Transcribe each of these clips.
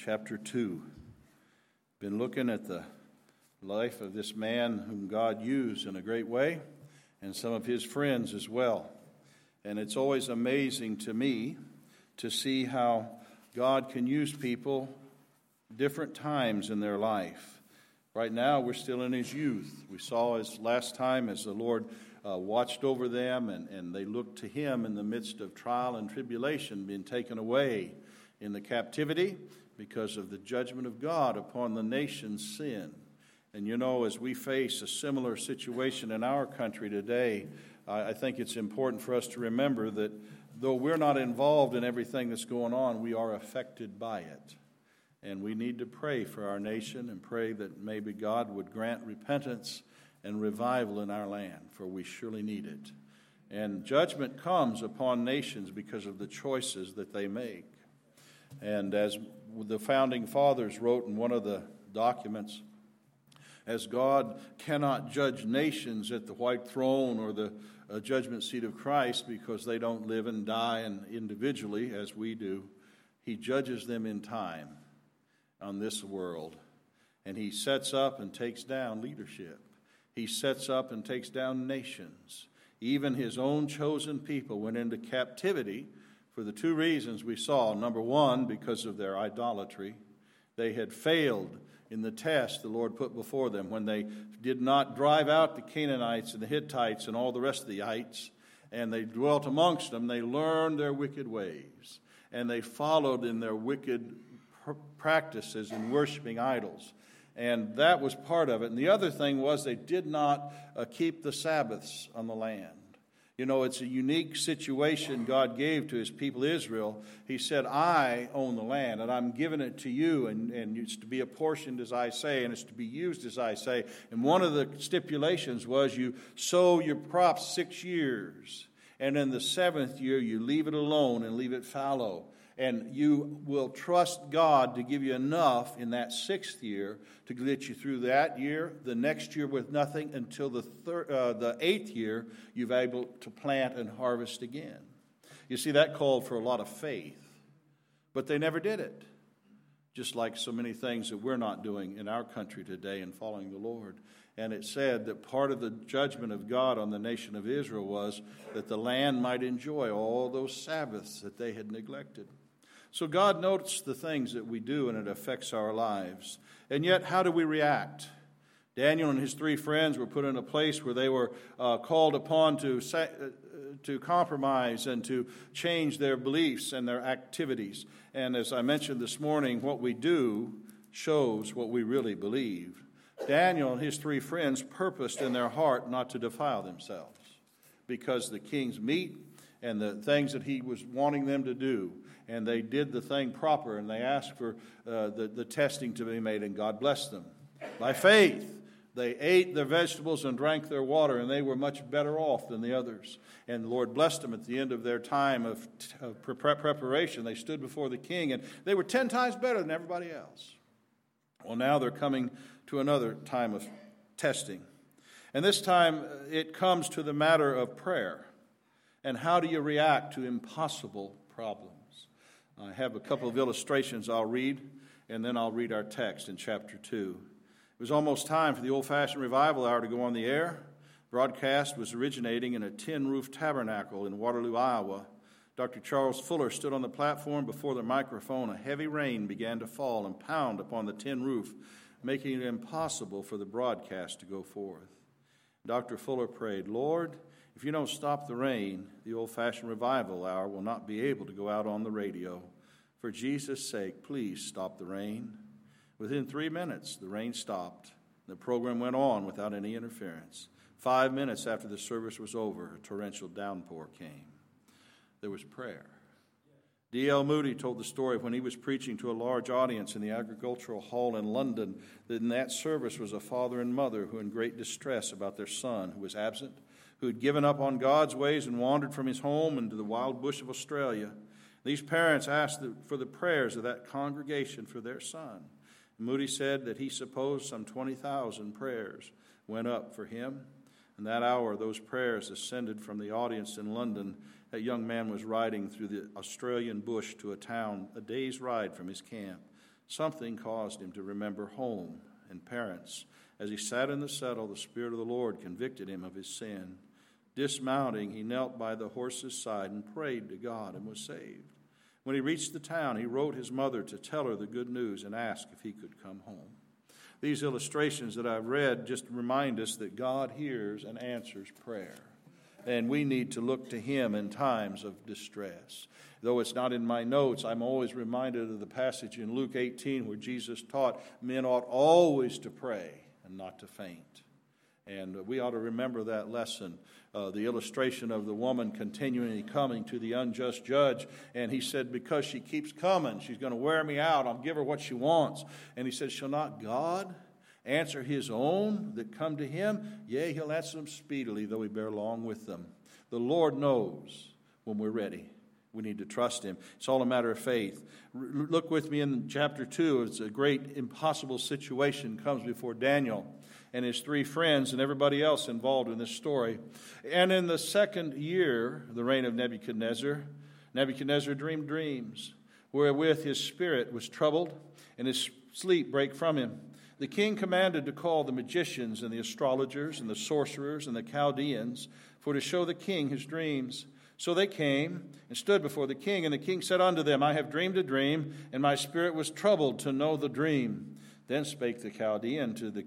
chapter 2. Been looking at the life of this man whom God used in a great way, and some of his friends as well. And it's always amazing to me to see how God can use people different times in their life. Right now, we're still in his youth. We saw his last time as the Lord watched over them, and they looked to him in the midst of trial and tribulation, being taken away in the captivity because of the judgment of God upon the nation's sin. And you know, as we face a similar situation in our country today, I think it's important for us to remember that though we're not involved in everything that's going on, we are affected by it. And we need to pray for our nation and pray that maybe God would grant repentance and revival in our land, for we surely need it. And judgment comes upon nations because of the choices that they make. And as the founding fathers wrote in one of the documents, as God cannot judge nations at the white throne or the judgment seat of Christ because they don't live and die and individually as we do, he judges them in time on this world. And he sets up and takes down leadership. He sets up and takes down nations. Even his own chosen people went into captivity for the two reasons we saw. Number one, because of their idolatry. They had failed in the test the Lord put before them when they did not drive out the Canaanites and the Hittites and all the rest of the ites, and they dwelt amongst them. They learned their wicked ways, and they followed in their wicked practices in worshiping idols. And that was part of it. And the other thing was they did not keep the Sabbaths on the land. You know, it's a unique situation God gave to his people Israel. He said, I own the land, and I'm giving it to you, and it's to be apportioned as I say, and it's to be used as I say. And one of the stipulations was you sow your crops 6 years, and in the seventh year you leave it alone and leave it fallow. And you will trust God to give you enough in that sixth year to get you through that year, the next year with nothing, until the eighth year you've able to plant and harvest again. You see, that called for a lot of faith. But they never did it. Just like so many things that we're not doing in our country today in following the Lord. And it said that part of the judgment of God on the nation of Israel was that the land might enjoy all those Sabbaths that they had neglected. So God notes the things that we do, and it affects our lives. And yet, how do we react? Daniel and his three friends were put in a place where they were called upon to compromise and to change their beliefs and their activities. And as I mentioned this morning, what we do shows what we really believe. Daniel and his three friends purposed in their heart not to defile themselves because the king's meat and the things that he was wanting them to do. And they did the thing proper, and they asked for the testing to be made, and God blessed them. By faith, they ate their vegetables and drank their water, and they were much better off than the others. And the Lord blessed them at the end of their time of preparation. They stood before the king, and they were 10 times better than everybody else. Well, now they're coming to another time of testing. And this time, it comes to the matter of prayer. And how do you react to impossible problems? I have a couple of illustrations I'll read, and then I'll read our text in chapter 2. It was almost time for the old-fashioned revival hour to go on the air. Broadcast was originating in a tin-roof tabernacle in Waterloo, Iowa. Dr. Charles Fuller stood on the platform before the microphone. A heavy rain began to fall and pound upon the tin roof, making it impossible for the broadcast to go forth. Dr. Fuller prayed, Lord, if you don't stop the rain, the old-fashioned revival hour will not be able to go out on the radio. For Jesus' sake, please stop the rain. Within 3 minutes, the rain stopped. The program went on without any interference. 5 minutes after the service was over, a torrential downpour came. There was prayer. D.L. Moody told the story when he was preaching to a large audience in the Agricultural Hall in London that in that service was a father and mother who were in great distress about their son who was absent, who had given up on God's ways and wandered from his home into the wild bush of Australia. These parents asked for the prayers of that congregation for their son. Moody said that he supposed some 20,000 prayers went up for him. In that hour, those prayers ascended from the audience in London. That young man was riding through the Australian bush to a town a day's ride from his camp. Something caused him to remember home and parents. As he sat in the saddle, the Spirit of the Lord convicted him of his sin. Dismounting, he knelt by the horse's side and prayed to God and was saved. When he reached the town, he wrote his mother to tell her the good news and ask if he could come home. These illustrations that I've read just remind us that God hears and answers prayer. And we need to look to him in times of distress. Though it's not in my notes, I'm always reminded of the passage in Luke 18 where Jesus taught men ought always to pray and not to faint. And we ought to remember that lesson. The illustration of the woman continually coming to the unjust judge. And he said, because she keeps coming, she's going to wear me out. I'll give her what she wants. And he said, shall not God answer his own that come to him? Yea, he'll answer them speedily, though he bear long with them. The Lord knows when we're ready. We need to trust him. It's all a matter of faith. Look with me in chapter 2. It's a great impossible situation comes before Daniel and his three friends and everybody else involved in this story. And in the second year, the reign of Nebuchadnezzar, Nebuchadnezzar dreamed dreams, wherewith his spirit was troubled, and his sleep brake from him. The king commanded to call the magicians and the astrologers and the sorcerers and the Chaldeans for to show the king his dreams. So they came and stood before the king, and the king said unto them, I have dreamed a dream, and my spirit was troubled to know the dream. Then spake the Chaldeans to the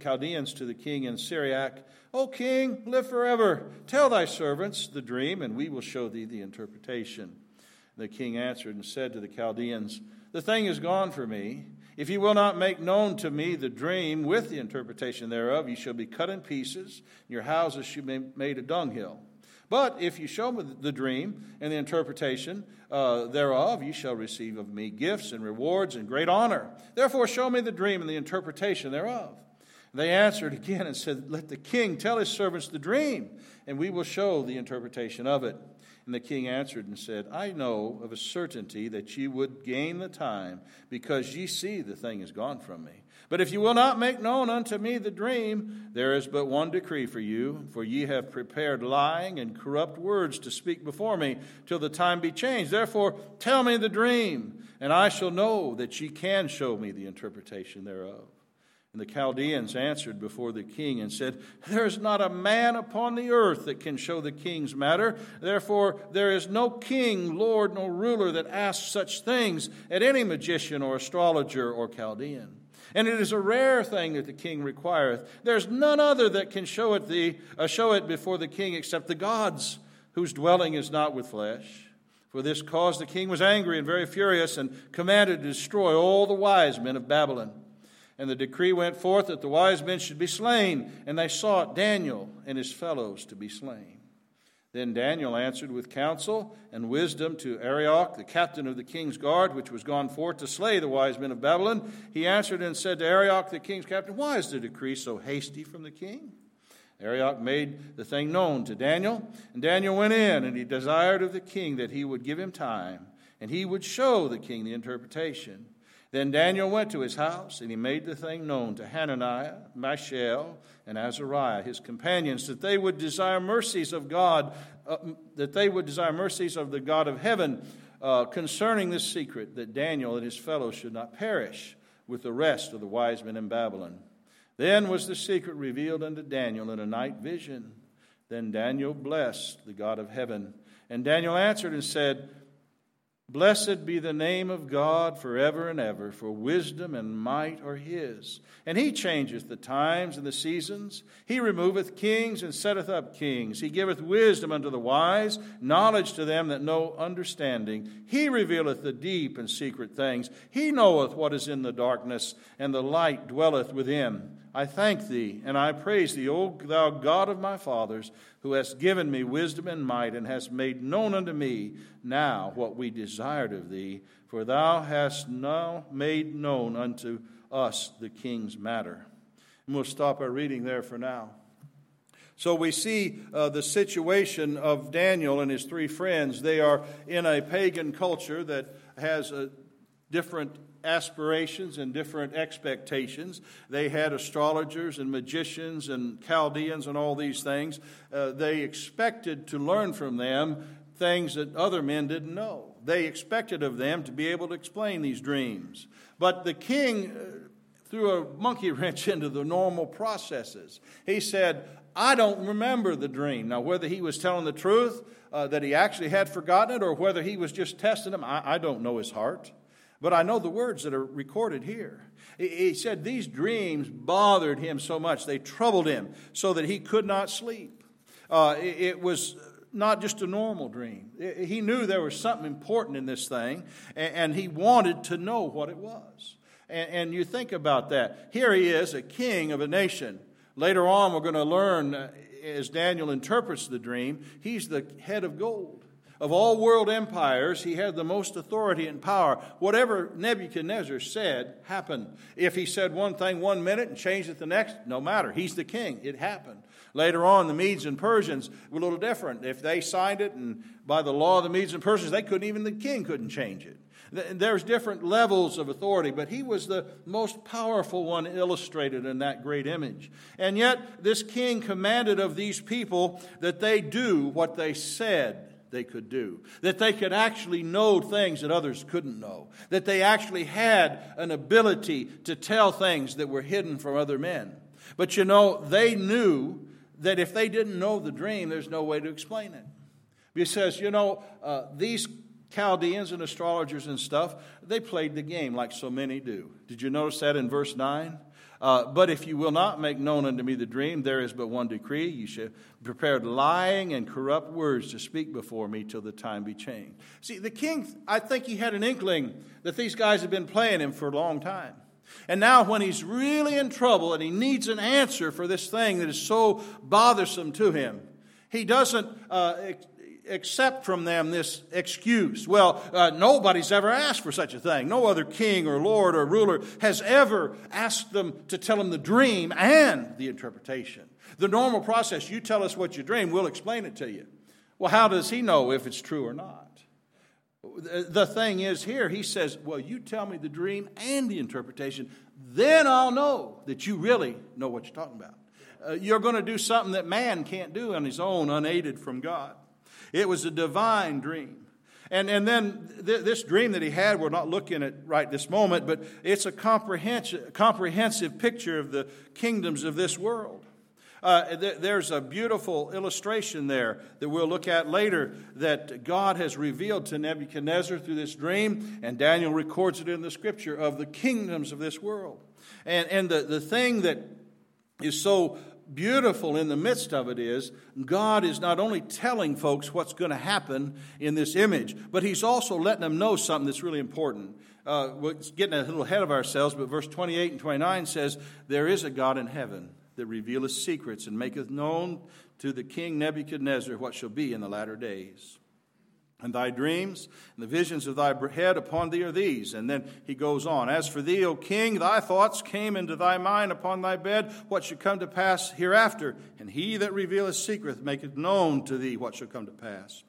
king in Syriac, O king, live forever. Tell thy servants the dream, and we will show thee the interpretation. The king answered and said to the Chaldeans, the thing is gone for me. If ye will not make known to me the dream with the interpretation thereof, ye shall be cut in pieces, and your houses shall be made a dunghill. But if you show me the dream and the interpretation thereof, ye shall receive of me gifts and rewards and great honor. Therefore show me the dream and the interpretation thereof. They answered again and said, let the king tell his servants the dream, and we will show the interpretation of it. And the king answered and said, I know of a certainty that ye would gain the time, because ye see the thing is gone from me. But if you will not make known unto me the dream, there is but one decree for you, for ye have prepared lying and corrupt words to speak before me till the time be changed. Therefore tell me the dream, and I shall know that ye can show me the interpretation thereof. And the Chaldeans answered before the king and said, there is not a man upon the earth that can show the king's matter. Therefore there is no king, lord, nor ruler that asks such things at any magician or astrologer or Chaldean. And it is a rare thing that the king requireth. There's none other that can show it before the king except the gods, whose dwelling is not with flesh. For this cause the king was angry and very furious, and commanded to destroy all the wise men of Babylon. And the decree went forth that the wise men should be slain, and they sought Daniel and his fellows to be slain. Then Daniel answered with counsel and wisdom to Arioch, the captain of the king's guard, which was gone forth to slay the wise men of Babylon. He answered and said to Arioch, the king's captain, why is the decree so hasty from the king? Arioch made the thing known to Daniel, and Daniel went in, and he desired of the king that he would give him time, and he would show the king the interpretation. Then Daniel went to his house, and he made the thing known to Hananiah, Mishael, and Azariah, his companions, that they would desire mercies of God, that they would desire mercies of the God of heaven concerning this secret, that Daniel and his fellows should not perish with the rest of the wise men in Babylon. Then was the secret revealed unto Daniel in a night vision. Then Daniel blessed the God of heaven. And Daniel answered and said, blessed be the name of God forever and ever, for wisdom and might are his. And he changeth the times and the seasons. He removeth kings and setteth up kings. He giveth wisdom unto the wise, knowledge to them that know understanding. He revealeth the deep and secret things. He knoweth what is in the darkness, and the light dwelleth with him. I thank thee, and I praise thee, O thou God of my fathers, who hast given me wisdom and might, and hast made known unto me now what we desired of thee. For thou hast now made known unto us the king's matter. And we'll stop our reading there for now. So we see the situation of Daniel and his three friends. They are in a pagan culture that has different aspirations and different expectations. They had astrologers and magicians and Chaldeans and all these things. They expected to learn from them things that other men didn't know. They expected of them to be able to explain these dreams. But the king threw a monkey wrench into the normal processes. He said, I don't remember the dream. Now, whether he was telling the truth, that he actually had forgotten it, or whether he was just testing him, I don't know his heart. But I know the words that are recorded here. He said these dreams bothered him so much, they troubled him so that he could not sleep. It was not just a normal dream. He knew there was something important in this thing, and he wanted to know what it was. And you think about that. Here he is, a king of a nation. Later on, we're going to learn, as Daniel interprets the dream, he's the head of gold. Of all world empires, he had the most authority and power. Whatever Nebuchadnezzar said happened. If he said one thing 1 minute and changed it the next, no matter. He's the king. It happened. Later on, the Medes and Persians were a little different. If they signed it, and by the law of the Medes and Persians, the king couldn't change it. There's different levels of authority, but he was the most powerful one illustrated in that great image. And yet, this king commanded of these people that they do what they said they could do, that they could actually know things that others couldn't know, that they actually had an ability to tell things that were hidden from other men. But they knew that if they didn't know the dream, there's no way to explain it. Because, these Chaldeans and astrologers and stuff, they played the game like so many do. Did you notice that in verse 9? But if you will not make known unto me the dream, there is but one decree. You should prepare lying and corrupt words to speak before me till the time be changed. See, the king, I think he had an inkling that these guys had been playing him for a long time. And now when he's really in trouble and he needs an answer for this thing that is so bothersome to him, he doesn't accept from them this excuse. Well, nobody's ever asked for such a thing. No other king or lord or ruler has ever asked them to tell him the dream and the interpretation. The normal process, you tell us what you dream, we'll explain it to you. Well, how does he know if it's true or not? The thing is here, he says, well, you tell me the dream and the interpretation, then I'll know that you really know what you're talking about. You're going to do something that man can't do on his own, unaided from God. It was a divine dream. And then this dream that he had, we're not looking at right this moment, but it's a comprehensive picture of the kingdoms of this world. There's a beautiful illustration there that we'll look at later that God has revealed to Nebuchadnezzar through this dream, and Daniel records it in the scripture, of the kingdoms of this world. And the thing that is so beautiful in the midst of it is God is not only telling folks what's going to happen in this image, but he's also letting them know something that's really important. We're getting a little ahead of ourselves, but verse 28 and 29 says, there is a God in heaven that revealeth secrets and maketh known to the king Nebuchadnezzar what shall be in the latter days. And thy dreams and the visions of thy head upon thee are these. And then he goes on. As for thee, O king, thy thoughts came into thy mind upon thy bed, what should come to pass hereafter. And he that revealeth secrets maketh known to thee what shall come to pass.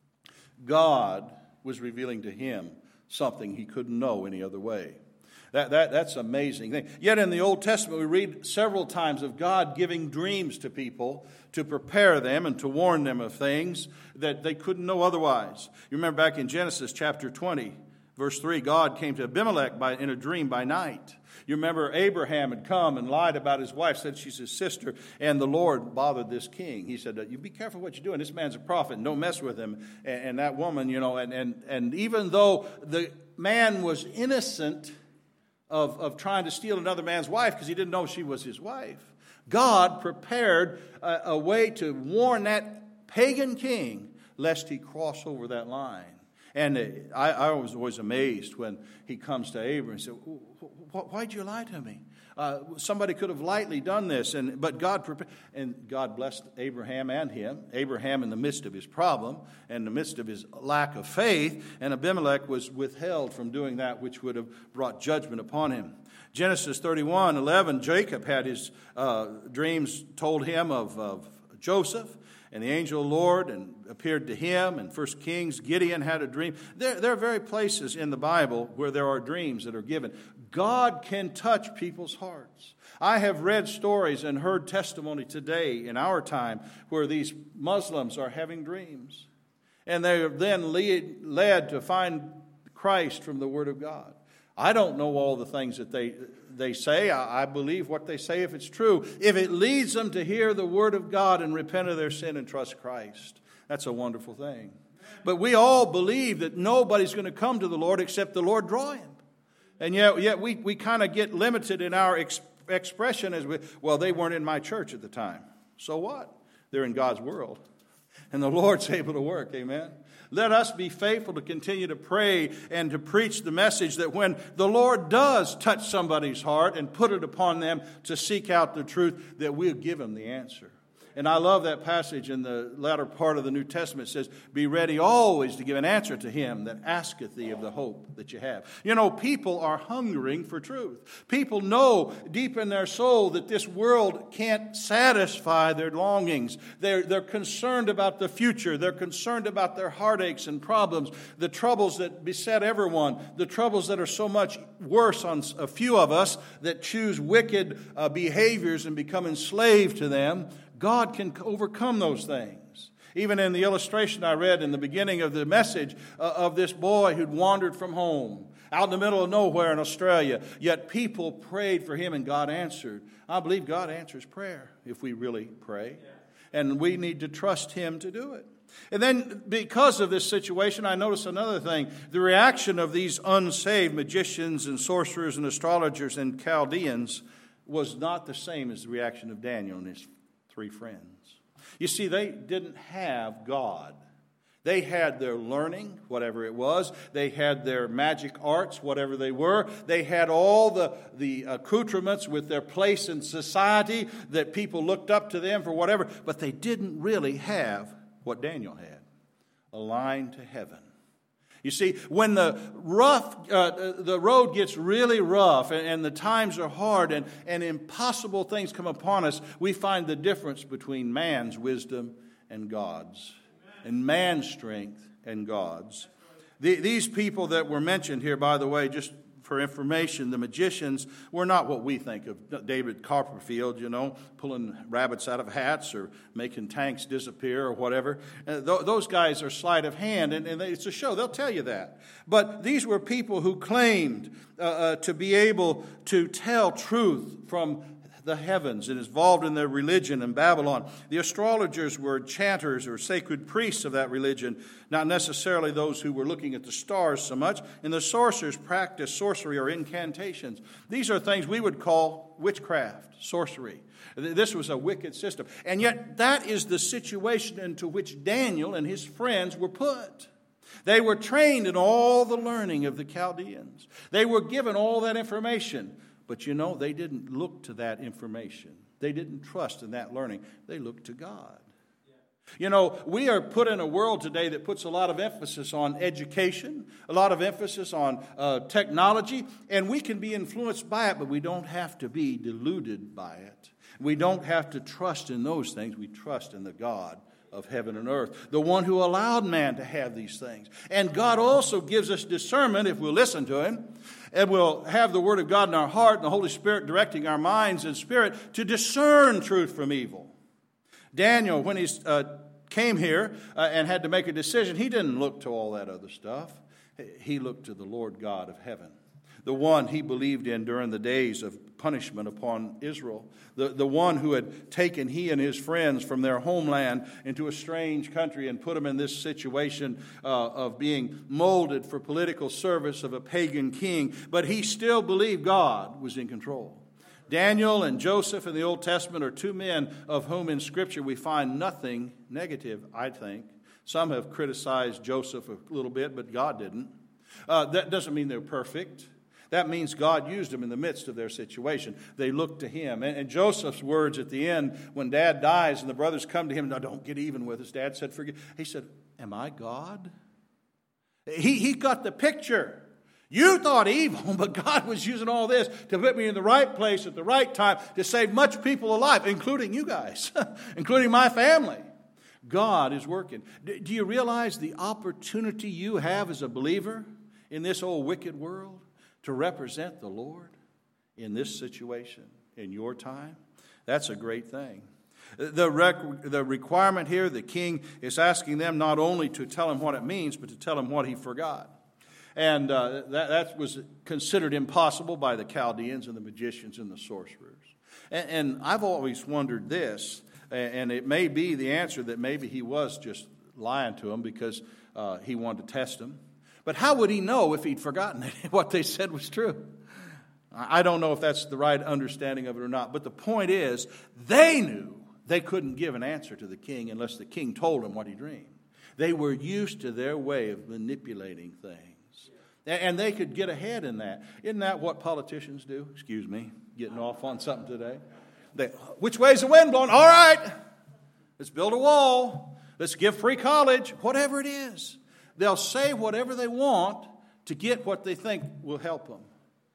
God was revealing to him something he couldn't know any other way. That's an amazing thing. Yet in the Old Testament, we read several times of God giving dreams to people to prepare them and to warn them of things that they couldn't know otherwise. You remember back in Genesis chapter 20, verse 3, God came to Abimelech in a dream by night. You remember Abraham had come and lied about his wife, said she's his sister, and the Lord bothered this king. He said, you be careful what you're doing. This man's a prophet, and don't mess with him. And that woman, and even though the man was innocent of trying to steal another man's wife because he didn't know she was his wife, God prepared a way to warn that pagan king lest he cross over that line. And I was always amazed when he comes to Abraham and said, why'd you lie to me? Somebody could have lightly done this, but God prepared, and God blessed Abraham and him. Abraham in the midst of his problem, in the midst of his lack of faith, and Abimelech was withheld from doing that which would have brought judgment upon him. Genesis 31:11, Jacob had his dreams told him of Joseph, and the angel of the Lord appeared to him. In 1 Kings, Gideon had a dream. There are very places in the Bible where there are dreams that are given. God can touch people's hearts. I have read stories and heard testimony today in our time where these Muslims are having dreams. And they're then led to find Christ from the Word of God. I don't know all the things that they say. I believe what they say if it's true. If it leads them to hear the Word of God and repent of their sin and trust Christ, that's a wonderful thing. But we all believe that nobody's going to come to the Lord except the Lord draw him. And yet we kind of get limited in our expression as well, they weren't in my church at the time. So what? They're in God's world. And the Lord's able to work. Amen. Let us be faithful to continue to pray and to preach the message that when the Lord does touch somebody's heart and put it upon them to seek out the truth, that we'll give them the answer. And I love that passage in the latter part of the New Testament. It says, be ready always to give an answer to him that asketh thee of the hope that you have. You know, people are hungering for truth. People know deep in their soul that this world can't satisfy their longings. They're concerned about the future. They're concerned about their heartaches and problems, the troubles that beset everyone, the troubles that are so much worse on a few of us that choose wicked behaviors and become enslaved to them. God can overcome those things. Even in the illustration I read in the beginning of the message of this boy who'd wandered from home out in the middle of nowhere in Australia, yet people prayed for him and God answered. I believe God answers prayer if we really pray. And we need to trust him to do it. And then because of this situation, I notice another thing. The reaction of these unsaved magicians and sorcerers and astrologers and Chaldeans was not the same as the reaction of Daniel and his 3 friends. You see, they didn't have God. They had their learning, whatever it was. They had their magic arts, whatever they were. They had all the accoutrements with their place in society that people looked up to them for whatever. But they didn't really have what Daniel had, a line to heaven. You see, when the road gets really rough and the times are hard and impossible things come upon us, we find the difference between man's wisdom and God's, and man's strength and God's. These people that were mentioned here, by the way, just for information, the magicians were not what we think of David Copperfield, pulling rabbits out of hats or making tanks disappear or whatever. Those guys are sleight of hand, and it's a show. They'll tell you that. But these were people who claimed to be able to tell truth from the heavens and involved in their religion in Babylon. The astrologers were enchanters or sacred priests of that religion, not necessarily those who were looking at the stars so much. And the sorcerers practiced sorcery or incantations. These are things we would call witchcraft, sorcery. This was a wicked system. And yet that is the situation into which Daniel and his friends were put. They were trained in all the learning of the Chaldeans. They were given all that information. But they didn't look to that information. They didn't trust in that learning. They looked to God. We are put in a world today that puts a lot of emphasis on education, a lot of emphasis on technology, and we can be influenced by it, but we don't have to be deluded by it. We don't have to trust in those things. We trust in the God of heaven and earth, the one who allowed man to have these things. And God also gives us discernment if we'll listen to him, and we'll have the Word of God in our heart and the Holy Spirit directing our minds and spirit to discern truth from evil. Daniel, when he came here and had to make a decision, he didn't look to all that other stuff. He looked to the Lord God of heaven, the one he believed in during the days of punishment upon Israel, the one who had taken he and his friends from their homeland into a strange country and put them in this situation of being molded for political service of a pagan king. But he still believed God was in control. Daniel and Joseph in the Old Testament are 2 men of whom in Scripture we find nothing negative, I think. Some have criticized Joseph a little bit, but God didn't. That doesn't mean they're perfect. That means God used them in the midst of their situation. They looked to him. And Joseph's words at the end, when Dad dies and the brothers come to him, "No, don't get even with us." Dad said, "Forgive." He said, "Am I God?" He got the picture. You thought evil, but God was using all this to put me in the right place at the right time to save much people alive, including you guys, including my family. God is working. Do you realize the opportunity you have as a believer in this old wicked world to represent the Lord in this situation, in your time? That's a great thing. The requirement here, the king is asking them not only to tell him what it means, but to tell him what he forgot. And that was considered impossible by the Chaldeans and the magicians and the sorcerers. And I've always wondered this, and it may be the answer that maybe he was just lying to them because he wanted to test them. But how would he know if he'd forgotten it, what they said was true? I don't know if that's the right understanding of it or not. But the point is, they knew they couldn't give an answer to the king unless the king told them what he dreamed. They were used to their way of manipulating things. And they could get ahead in that. Isn't that what politicians do? Excuse me, getting off on something today. Which way's the wind blowing? All right, let's build a wall. Let's give free college. Whatever it is. They'll say whatever they want to get what they think will help them.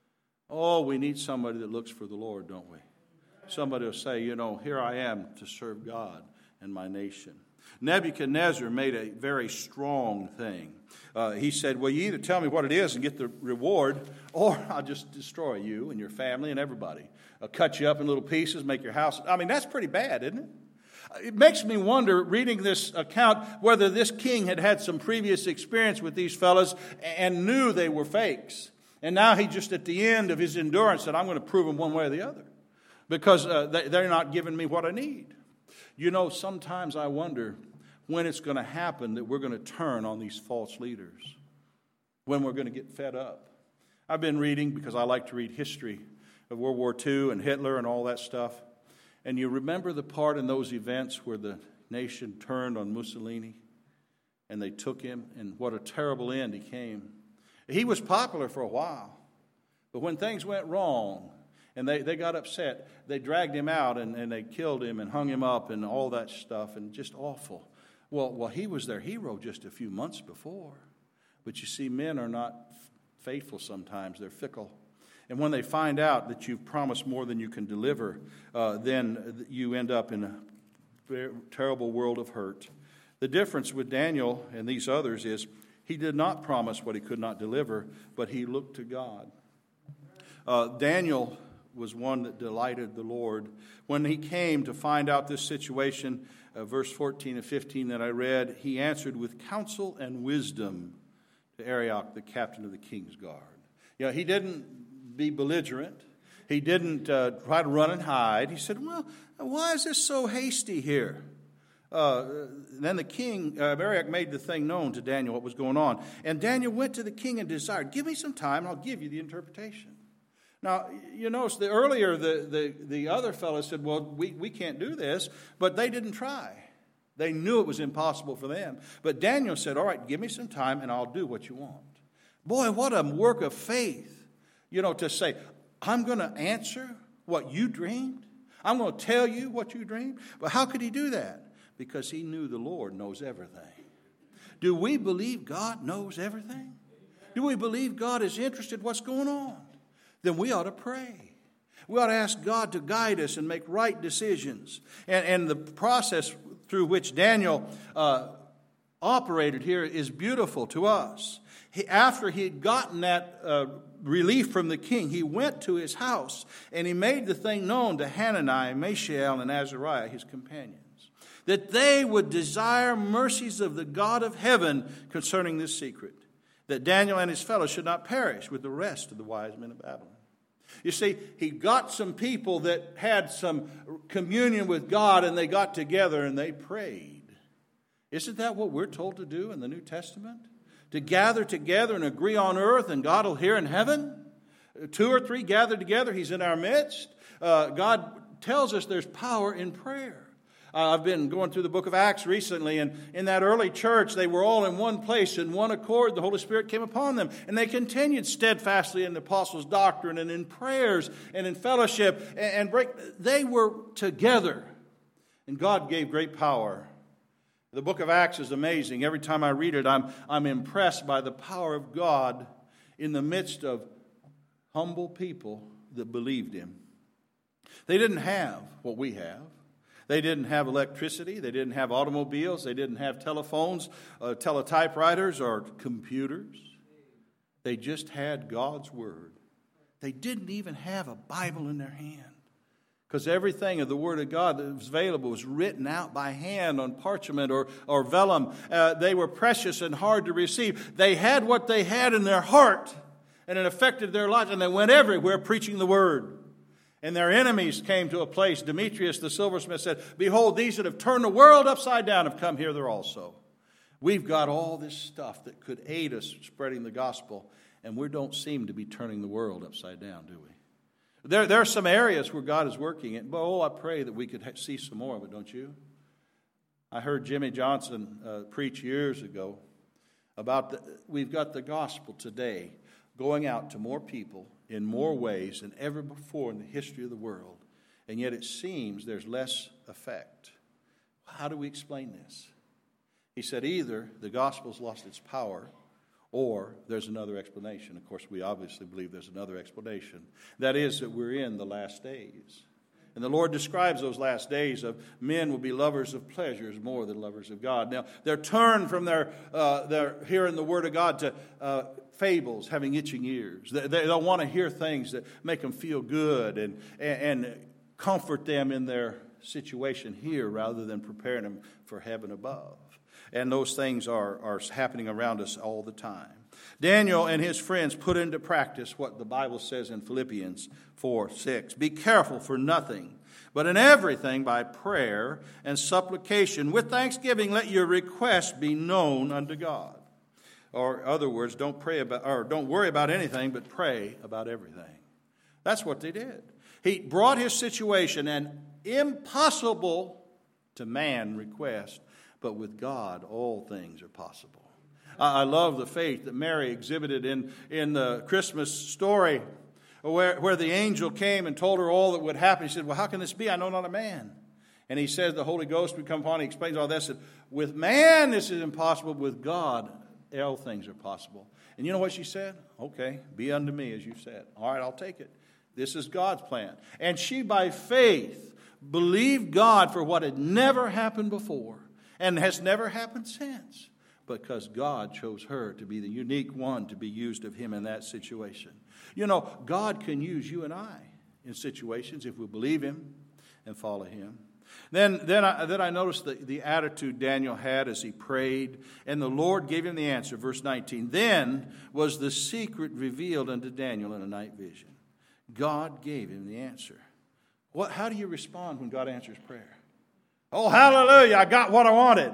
Oh, we need somebody that looks for the Lord, don't we? Somebody will say, here I am to serve God and my nation. Nebuchadnezzar made a very strong thing. He said, well, you either tell me what it is and get the reward, or I'll just destroy you and your family and everybody. I'll cut you up in little pieces, make your house. I mean, that's pretty bad, isn't it? It makes me wonder, reading this account, whether this king had had some previous experience with these fellas and knew they were fakes. And now he just at the end of his endurance said, I'm going to prove them one way or the other. Because they're not giving me what I need. Sometimes I wonder when it's going to happen that we're going to turn on these false leaders. When we're going to get fed up. I've been reading, because I like to read history of World War II and Hitler and all that stuff. And you remember the part in those events where the nation turned on Mussolini and they took him, and what a terrible end he came. He was popular for a while, but when things went wrong and they got upset, they dragged him out and they killed him and hung him up and all that stuff, and just awful. Well, he was their hero just a few months before. But you see, men are not faithful sometimes. They're fickle. And when they find out that you've promised more than you can deliver, then you end up in a very terrible world of hurt. The difference with Daniel and these others is he did not promise what he could not deliver, but he looked to God. Daniel was one that delighted the Lord. When he came to find out this situation, verse 14 and 15 that I read, he answered with counsel and wisdom to Arioch, the captain of the king's guard. He didn't be belligerent. He didn't try to run and hide. He said, well, why is this so hasty here? Then the king, Arioch, made the thing known to Daniel what was going on. And Daniel went to the king and desired, give me some time and I'll give you the interpretation. Now, you notice that earlier the other fellow said, well, we can't do this, but they didn't try. They knew it was impossible for them. But Daniel said, all right, give me some time and I'll do what you want. Boy, what a work of faith, to say, I'm going to answer what you dreamed. I'm going to tell you what you dreamed. But how could he do that? Because he knew the Lord knows everything. Do we believe God knows everything? Do we believe God is interested in what's going on? Then we ought to pray. We ought to ask God to guide us and make right decisions. And the process through which Daniel operated here is beautiful to us. After he had gotten that relief from the king, he went to his house and he made the thing known to Hananiah, Mishael, and Azariah, his companions, that they would desire mercies of the God of heaven concerning this secret, that Daniel and his fellows should not perish with the rest of the wise men of Babylon. You see, he got some people that had some communion with God, and they got together and they prayed. Isn't that what we're told to do in the New Testament? To gather together and agree on earth, and God will hear in heaven? 2 or 3 gathered together, he's in our midst. God tells us there's power in prayer. I've been going through the book of Acts recently, and in that early church, they were all in one place, in one accord. The Holy Spirit came upon them, and they continued steadfastly in the apostles' doctrine and in prayers and in fellowship. They were together, and God gave great power. The book of Acts is amazing. Every time I read it, I'm impressed by the power of God in the midst of humble people that believed Him. They didn't have what we have. They didn't have electricity. They didn't have automobiles. They didn't have telephones, teletypewriters, or computers. They just had God's Word. They didn't even have a Bible in their hand. Because everything of the Word of God that was available was written out by hand on parchment or vellum. They were precious and hard to receive. They had what they had in their heart, and it affected their lives. And they went everywhere preaching the Word. And their enemies came to a place. Demetrius the silversmith said, "Behold, these that have turned the world upside down have come hither also." We've got all this stuff that could aid us spreading the gospel, and we don't seem to be turning the world upside down, do we? There are some areas where God is working it. But I pray that we could see some more of it, don't you? I heard Jimmy Johnson preach years ago about we've got the gospel today going out to more people in more ways than ever before in the history of the world. And yet it seems there's less effect. How do we explain this? He said either the gospel's lost its power, or there's another explanation. Of course, we obviously believe there's another explanation. That is that we're in the last days. And the Lord describes those last days of men will be lovers of pleasures more than lovers of God. Now, they're turned from their hearing the Word of God to fables, having itching ears. They'll want to hear things that make them feel good and comfort them in their situation here rather than preparing them for heaven above. And those things are happening around us all the time. Daniel and his friends put into practice what the Bible says in Philippians 4:6. Be careful for nothing, but in everything by prayer and supplication with thanksgiving let your requests be known unto God. Or in other words, don't worry about anything, but pray about everything. That's what they did. He brought his situation, an impossible to man request, but with God, all things are possible. I love the faith that Mary exhibited in the Christmas story where the angel came and told her all that would happen. She said, "Well, how can this be? I know not a man." And he says the Holy Ghost would come upon. He explains all that. Said, with man this is impossible. With God, all things are possible. And you know what she said? Okay, be unto me as you said. All right, I'll take it. This is God's plan. And she, by faith, believed God for what had never happened before. And has never happened since, because God chose her to be the unique one to be used of Him in that situation. You know, God can use you and I in situations if we believe Him and follow Him. Then I noticed the attitude Daniel had as he prayed, and the Lord gave him the answer. Verse 19, then was the secret revealed unto Daniel in a night vision. God gave him the answer. How do you respond when God answers prayer? Oh, hallelujah, I got what I wanted.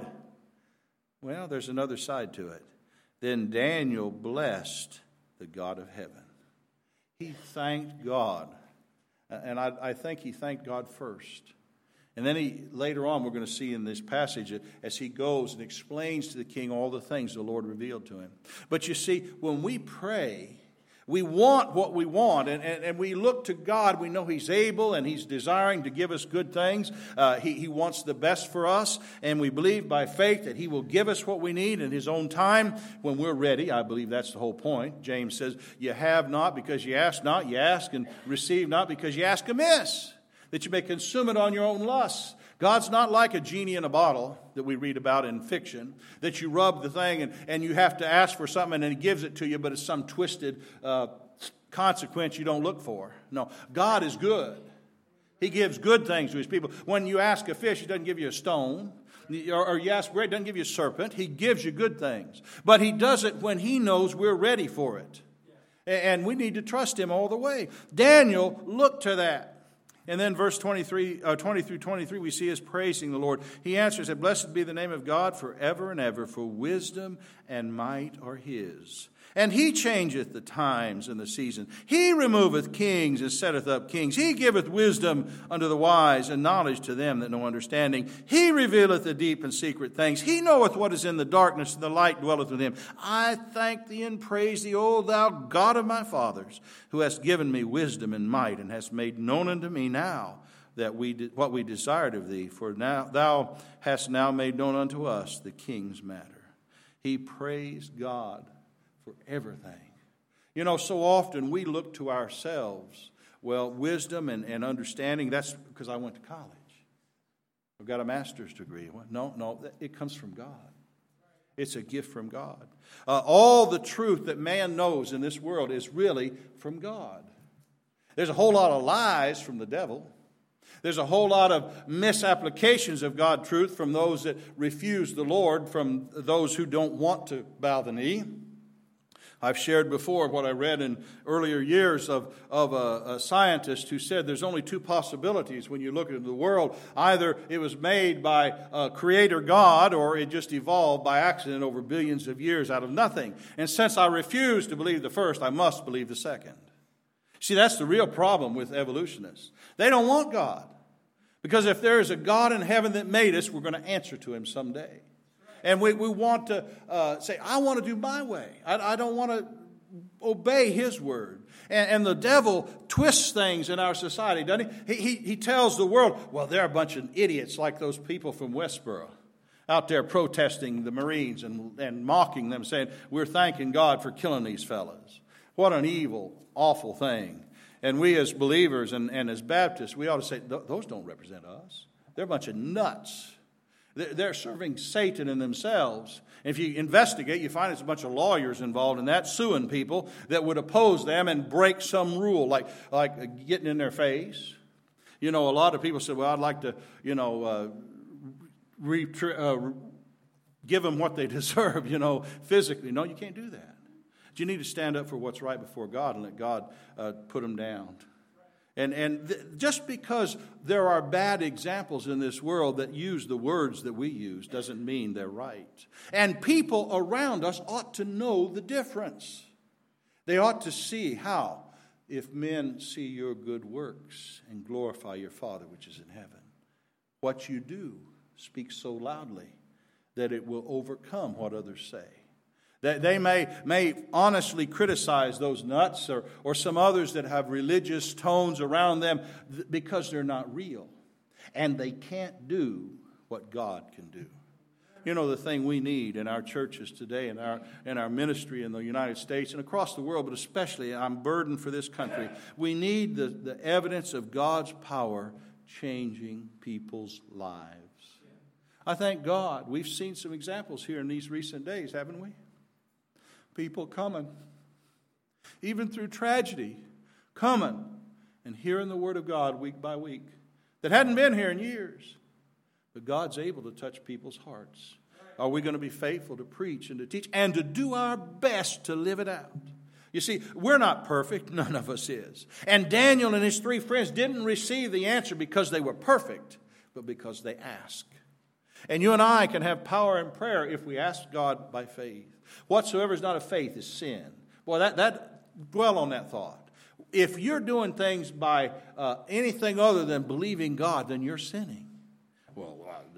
Well, there's another side to it. Then Daniel blessed the God of heaven. He thanked God. And I think he thanked God first. And then later on, we're going to see in this passage, as he goes and explains to the king all the things the Lord revealed to him. But you see, when we pray, we want what we want, and we look to God. We know He's able and He's desiring to give us good things. He wants the best for us, and we believe by faith that He will give us what we need in His own time when we're ready. I believe that's the whole point. James says, you have not because you ask not, you ask and receive not because you ask amiss, that you may consume it on your own lusts. God's not like a genie in a bottle that we read about in fiction, that you rub the thing and you have to ask for something and then He gives it to you, but it's some twisted consequence you don't look for. No, God is good. He gives good things to His people. When you ask a fish, He doesn't give you a stone. Or you ask bread, He doesn't give you a serpent. He gives you good things. But He does it when He knows we're ready for it. And we need to trust Him all the way. Daniel looked to that. And then verse 20 through 23, we see us praising the Lord. He answers, said, blessed be the name of God forever and ever, for wisdom and might are His. And He changeth the times and the season. He removeth kings and setteth up kings. He giveth wisdom unto the wise and knowledge to them that know understanding. He revealeth the deep and secret things. He knoweth what is in the darkness, and the light dwelleth with Him. I thank Thee and praise Thee, O Thou God of my fathers, who hast given me wisdom and might, and hast made known unto me now that what we desired of Thee. For now Thou hast now made known unto us the king's matter. He praised God for everything. You know, so often we look to ourselves. Well, wisdom and understanding, that's because I went to college. I've got a master's degree. No, it comes from God. It's a gift from God. All the truth that man knows in this world is really from God. There's a whole lot of lies from the devil. There's a whole lot of misapplications of God's truth from those that refuse the Lord, from those who don't want to bow the knee. I've shared before what I read in earlier years of a scientist who said there's only two possibilities when you look at the world. Either it was made by a creator God, or it just evolved by accident over billions of years out of nothing. And since I refuse to believe the first, I must believe the second. See, that's the real problem with evolutionists. They don't want God. Because if there is a God in heaven that made us, we're going to answer to him someday. And we want to say, I want to do my way. I don't want to obey his word. And the devil twists things in our society, doesn't he? He tells the world, well, they're a bunch of idiots like those people from Westboro out there protesting the Marines and mocking them, saying, we're thanking God for killing these fellas. What an evil, awful thing. And we as believers and as Baptists, we ought to say, those don't represent us. They're a bunch of nuts. They're serving Satan in themselves. If you investigate, you find it's a bunch of lawyers involved in that, suing people that would oppose them and break some rule, like getting in their face. You know, a lot of people say, well, I'd like to, give them what they deserve, physically. No, you can't do that. You need to stand up for what's right before God and let God put them down. And just because there are bad examples in this world that use the words that we use doesn't mean they're right. And people around us ought to know the difference. They ought to see how, if men see your good works and glorify your Father which is in heaven, what you do speaks so loudly that it will overcome what others say. They may honestly criticize those nuts or some others that have religious tones around them because they're not real. And they can't do what God can do. You know, the thing we need in our churches today, in our ministry in the United States and across the world, but especially I'm burdened for this country, we need the evidence of God's power changing people's lives. I thank God we've seen some examples here in these recent days, haven't we? People coming, even through tragedy, coming and hearing the Word of God week by week that hadn't been here in years. But God's able to touch people's hearts. Are we going to be faithful to preach and to teach and to do our best to live it out? You see, we're not perfect. None of us is. And Daniel and his three friends didn't receive the answer because they were perfect, but because they asked. And you and I can have power in prayer if we ask God by faith. Whatsoever is not of faith is sin. Boy, dwell on that thought. If you're doing things by anything other than believing God, then you're sinning. Well,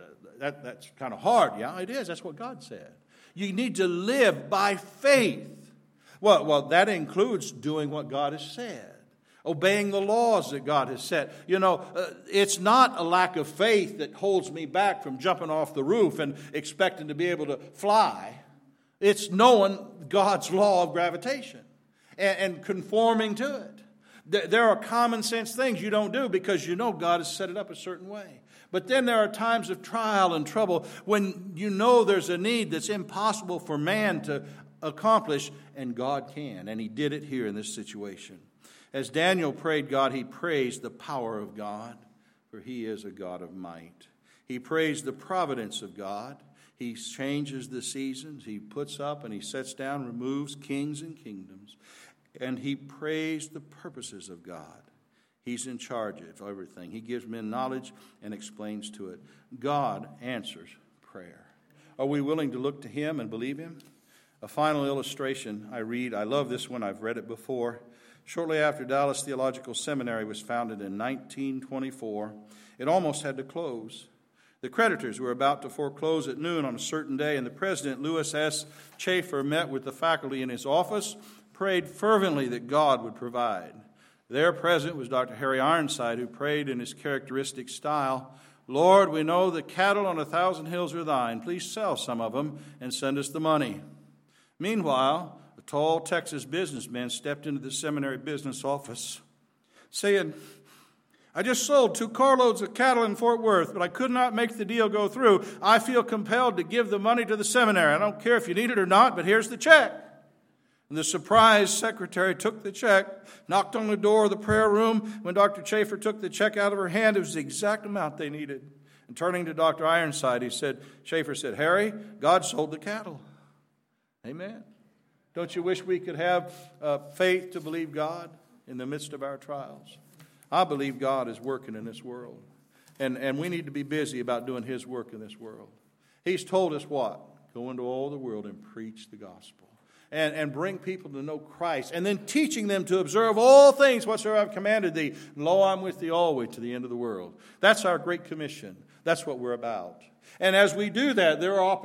that's kind of hard. Yeah, it is. That's what God said. You need to live by faith. Well, that includes doing what God has said. Obeying the laws that God has set. It's not a lack of faith that holds me back from jumping off the roof and expecting to be able to fly. It's knowing God's law of gravitation and conforming to it. There are common sense things you don't do because you know God has set it up a certain way. But then there are times of trial and trouble when you know there's a need that's impossible for man to accomplish, and God can. And he did it here in this situation. As Daniel prayed God, he praised the power of God, for he is a God of might. He praised the providence of God. He changes the seasons. He puts up and he sets down, removes kings and kingdoms. And he praised the purposes of God. He's in charge of everything. He gives men knowledge and explains to it. God answers prayer. Are we willing to look to him and believe him? A final illustration I read. I love this one. I've read it before. Shortly after Dallas Theological Seminary was founded in 1924, it almost had to close. The creditors were about to foreclose at noon on a certain day, and the president, Lewis S. Chafer, met with the faculty in his office, prayed fervently that God would provide. There present was Dr. Harry Ironside, who prayed in his characteristic style, Lord, we know the cattle on 1,000 hills are thine. Please sell some of them and send us the money. Meanwhile, a tall Texas businessman stepped into the seminary business office, saying, I just sold 2 carloads of cattle in Fort Worth, but I could not make the deal go through. I feel compelled to give the money to the seminary. I don't care if you need it or not, but here's the check. And the surprised secretary took the check, knocked on the door of the prayer room. When Dr. Chafer took the check out of her hand, it was the exact amount they needed. And turning to Dr. Ironside, Chafer said, Harry, God sold the cattle. Amen. Don't you wish we could have faith to believe God in the midst of our trials? I believe God is working in this world. And we need to be busy about doing His work in this world. He's told us what? Go into all the world and preach the gospel. And bring people to know Christ. And then teaching them to observe all things whatsoever I've commanded thee. And lo, I'm with thee always to the end of the world. That's our great commission. That's what we're about. And as we do that,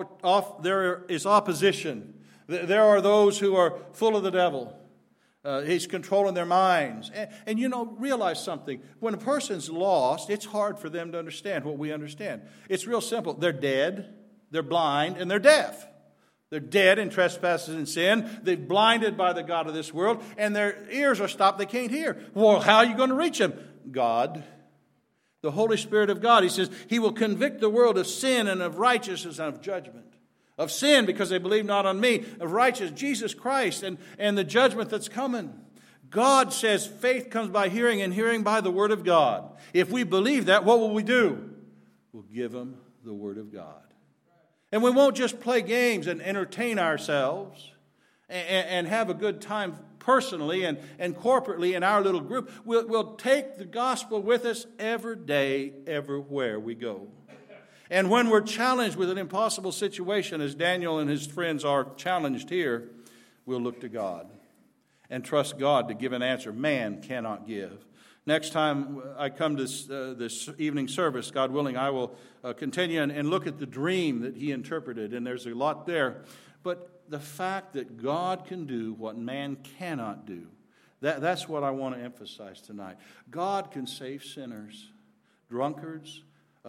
there is opposition. There are those who are full of the devil. He's controlling their minds. And realize something. When a person's lost, it's hard for them to understand what we understand. It's real simple. They're dead, they're blind, and they're deaf. They're dead in trespasses and sin. They're blinded by the god of this world, and their ears are stopped. They can't hear. Well, how are you going to reach them? God, the Holy Spirit of God. He says He will convict the world of sin and of righteousness and of judgment. Of sin, because they believe not on me. Of righteousness, Jesus Christ, and the judgment that's coming. God says faith comes by hearing, and hearing by the Word of God. If we believe that, what will we do? We'll give them the Word of God. And we won't just play games and entertain ourselves and have a good time personally and corporately in our little group. We'll take the gospel with us every day, everywhere we go. And when we're challenged with an impossible situation, as Daniel and his friends are challenged here, we'll look to God and trust God to give an answer man cannot give. Next time I come to this evening service, God willing, I will continue and look at the dream that he interpreted, and there's a lot there. But the fact that God can do what man cannot do, that's what I want to emphasize tonight. God can save sinners, drunkards,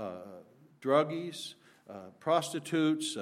druggies, prostitutes,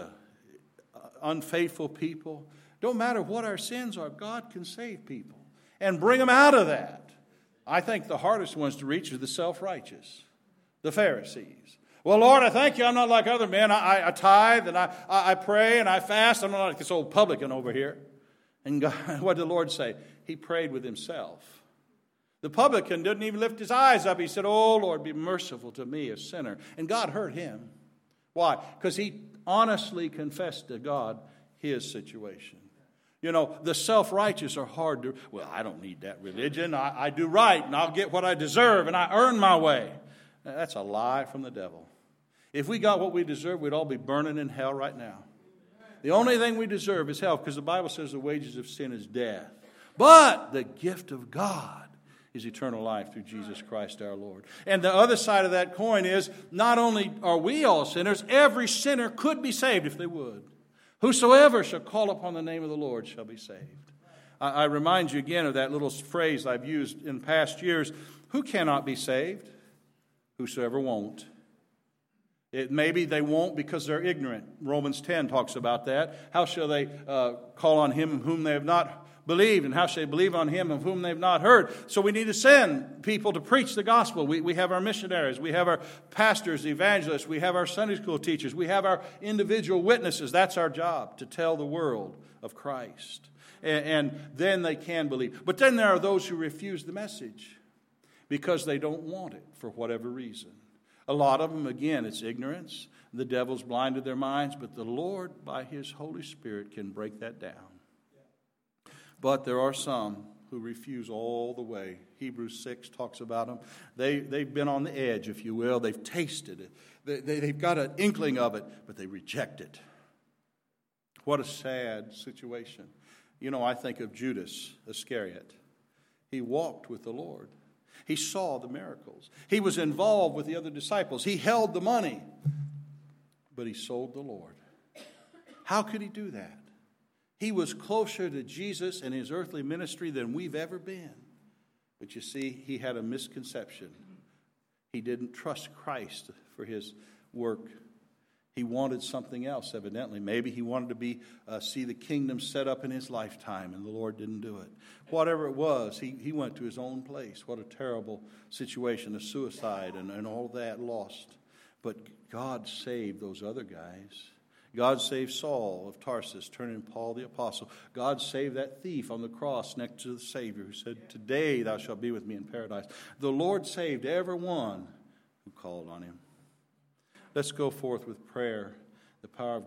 unfaithful people. Don't matter what our sins are, God can save people and bring them out of that. I think the hardest ones to reach are the self-righteous, the Pharisees. Well, Lord, I thank you. I'm not like other men. I tithe and I pray and I fast. I'm not like this old publican over here. And God, what did the Lord say? He prayed with himself. The publican didn't even lift his eyes up. He said, oh, Lord, be merciful to me, a sinner. And God heard him. Why? Because he honestly confessed to God his situation. You know, the self-righteous are hard to, well, I don't need that religion. I do right, and I'll get what I deserve, and I earn my way. That's a lie from the devil. If we got what we deserve, we'd all be burning in hell right now. The only thing we deserve is hell, because the Bible says the wages of sin is death. But the gift of God is eternal life through Jesus Christ our Lord. And the other side of that coin is, not only are we all sinners, every sinner could be saved if they would. Whosoever shall call upon the name of the Lord shall be saved. I remind you again of that little phrase I've used in past years. Who cannot be saved? Whosoever won't. Maybe they won't because they're ignorant. Romans 10 talks about that. How shall they call on him whom they have not believed? And how shall they believe on him of whom they have not heard? So we need to send people to preach the gospel. We have our missionaries. We have our pastors, evangelists. We have our Sunday school teachers. We have our individual witnesses. That's our job, to tell the world of Christ. And then they can believe. But then there are those who refuse the message because they don't want it for whatever reason. A lot of them, again, it's ignorance. The devil's blinded their minds, but the Lord, by his Holy Spirit, can break that down. But there are some who refuse all the way. Hebrews 6 talks about them. They've been on the edge, if you will. They've tasted it. They've got an inkling of it, but they reject it. What a sad situation. You know, I think of Judas Iscariot. He walked with the Lord. He saw the miracles. He was involved with the other disciples. He held the money, but he sold the Lord. How could he do that? He was closer to Jesus and his earthly ministry than we've ever been. But you see, he had a misconception. He didn't trust Christ for his work. He wanted something else, evidently. Maybe he wanted to see the kingdom set up in his lifetime, and the Lord didn't do it. Whatever it was, he went to his own place. What a terrible situation, a suicide and all that lost. But God saved those other guys. God saved Saul of Tarsus, turning Paul the apostle. God saved that thief on the cross next to the Savior who said, "Today thou shalt be with me in paradise." The Lord saved everyone who called on him. Let's go forth with prayer, the power of